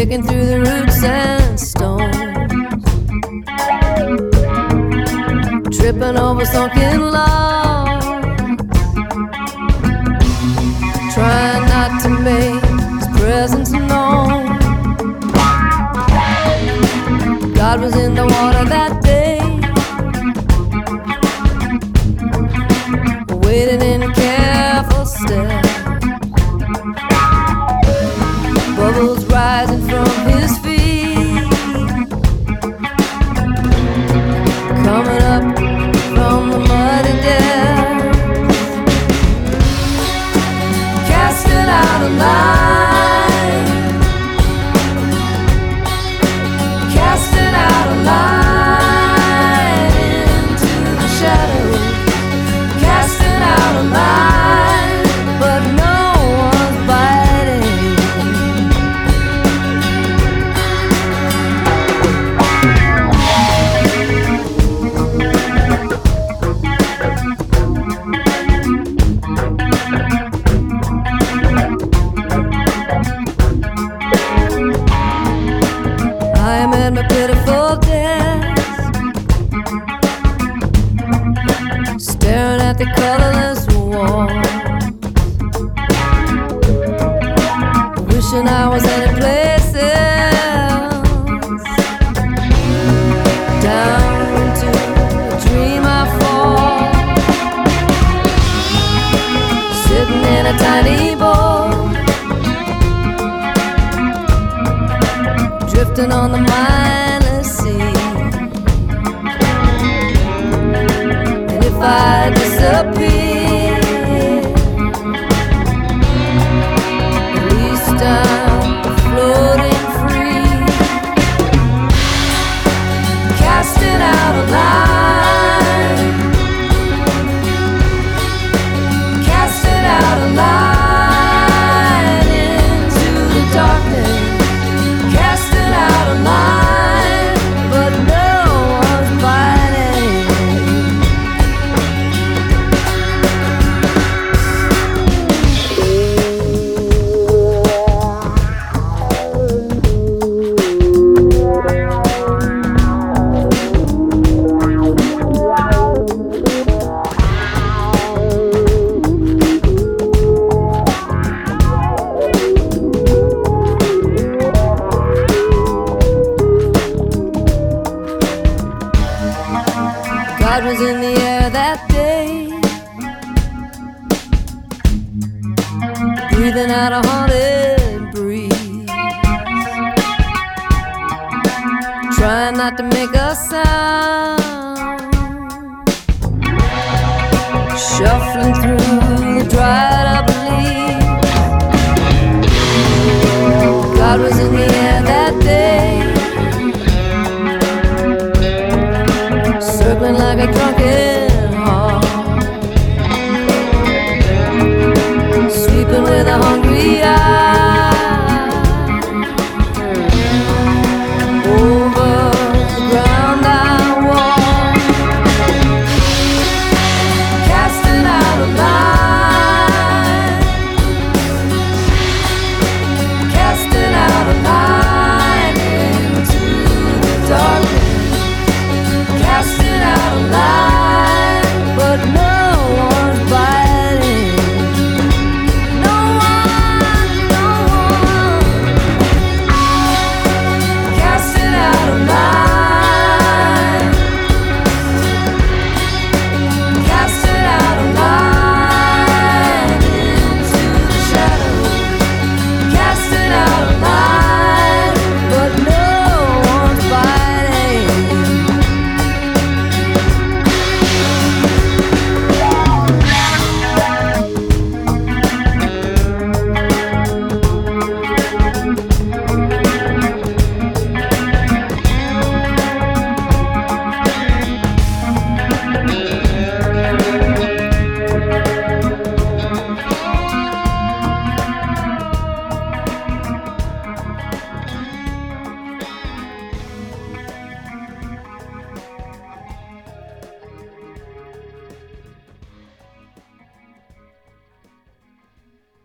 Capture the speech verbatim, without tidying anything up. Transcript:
breaking through the roots and stones, tripping over sunken logs, trying not to make his presence known. God was in the water that day, waiting in careful steps, bubbles rising from his feet, coming up from the muddy depths, casting out a line, casting out a line into the shadows, casting out a line, but no one's biting. I am at my pitiful desk, staring at the colorless walls, wishing I was anyplace else. Down into a dream I fall, sitting in a tiny boat, drifting on the mindless sea. And if I disappear, at least I'm floating free, casting out a line, casting out a line into the darkness, casting out a line, but no one's biting. God was in the air that day, breathing out a haunted breeze, trying not to make a sound, shuffling through